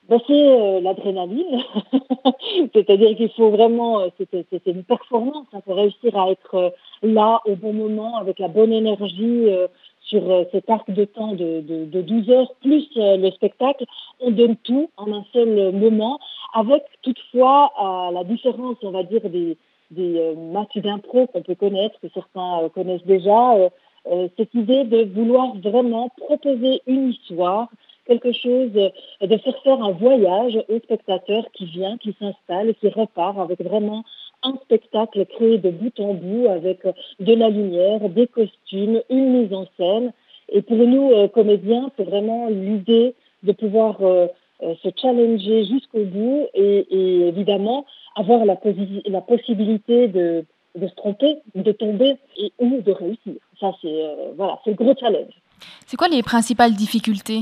C'est l'adrénaline. C'est-à-dire qu'il faut vraiment, c'est une performance, il faut réussir à être là au bon moment avec la bonne énergie sur cet arc de temps de 12 heures plus le spectacle. On donne tout en un seul moment avec toutefois à la différence, on va dire, des matchs d'impro qu'on peut connaître, que certains connaissent déjà, cette idée de vouloir vraiment proposer une histoire, quelque chose, de faire un voyage au spectateur qui vient, qui s'installe et qui repart avec vraiment un spectacle créé de bout en bout avec de la lumière, des costumes, une mise en scène. Et pour nous, comédiens, c'est vraiment l'idée de pouvoir se challenger jusqu'au bout et évidemment avoir la possibilité de se tromper, de tomber ou de réussir. Ça, voilà, c'est le gros challenge. C'est quoi les principales difficultés?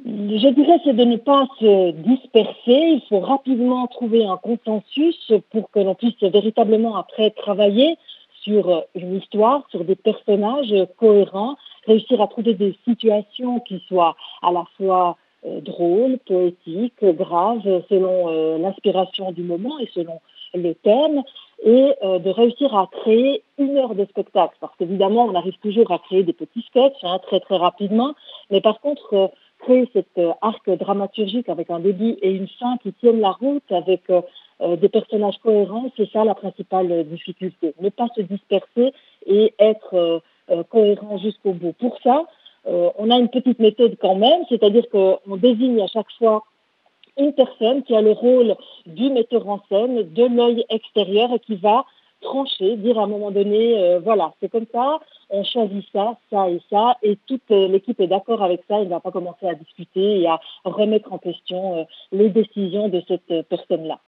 Je dirais c'est de ne pas se disperser. Il faut rapidement trouver un consensus pour que l'on puisse véritablement après travailler sur une histoire, sur des personnages cohérents, réussir à trouver des situations qui soient à la fois drôles, poétiques, graves, selon l'inspiration du moment et selon le thème, et de réussir à créer une heure de spectacle. Parce qu'évidemment, on arrive toujours à créer des petits sketchs très très rapidement, mais par contre, créer cet arc dramaturgique avec un début et une fin qui tiennent la route avec des personnages cohérents, c'est ça la principale difficulté. Ne pas se disperser et être cohérent jusqu'au bout. Pour ça, on a une petite méthode quand même, c'est-à-dire qu'on désigne à chaque fois une personne qui a le rôle du metteur en scène, de l'œil extérieur et qui va trancher, dire à un moment donné, voilà, c'est comme ça, on choisit ça et toute l'équipe est d'accord avec ça, il ne va pas commencer à discuter et à remettre en question les décisions de cette personne-là.